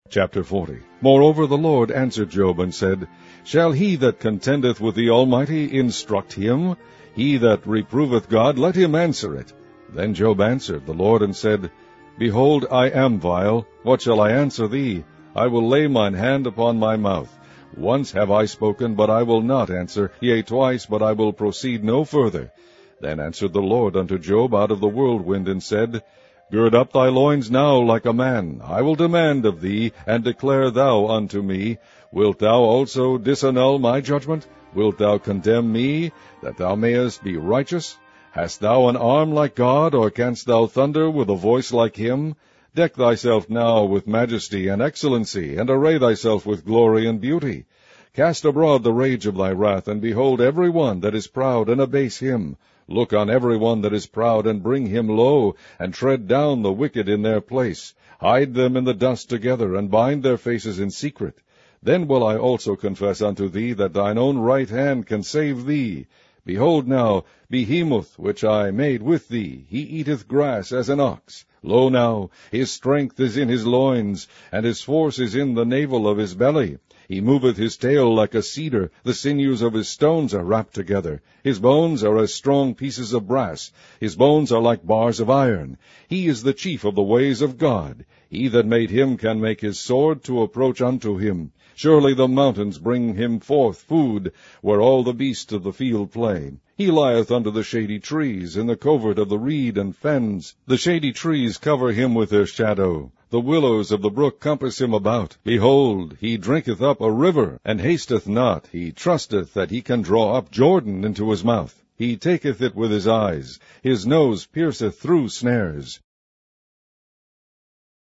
Chapter 40. Moreover the Lord answered Job and said, Shall he that contendeth with the Almighty instruct him? He that reproveth God, let him answer it. Then Job answered the Lord and said, Behold, I am vile. What shall I answer thee? I will lay mine hand upon my mouth. Once have I spoken, but I will not answer, yea, twice, but I will proceed no further. Then answered the Lord unto Job out of the whirlwind, and said, Gird up thy loins now like a man. I will demand of thee, and declare thou unto me. Wilt thou also disannul my judgment? Wilt thou condemn me, that thou mayest be righteous? Hast thou an arm like God, or canst thou thunder with a voice like him? Deck thyself now with majesty and excellency, and array thyself with glory and beauty. Cast abroad the rage of thy wrath, and behold every one that is proud, and abase him. Look on every one that is proud, and bring him low, and tread down the wicked in their place. Hide them in the dust together, and bind their faces in secret. Then will I also confess unto thee that thine own right hand can save thee. Behold now, Behemoth, which I made with thee, he eateth grass as an ox. Lo now, his strength is in his loins, and his force is in the navel of his belly. He moveth his tail like a cedar, the sinews of his stones are wrapped together. His bones are as strong pieces of brass, his bones are like bars of iron. He is the chief of the ways of God. He that made him can make his sword to approach unto him. Surely the mountains bring him forth food, where all the beasts of the field play. He lieth under the shady trees, in the covert of the reed and fens. The shady trees cover him with their shadow. The willows of the brook compass him about. Behold, he drinketh up a river, and hasteth not. He trusteth that he can draw up Jordan into his mouth. He taketh it with his eyes. His nose pierceth through snares.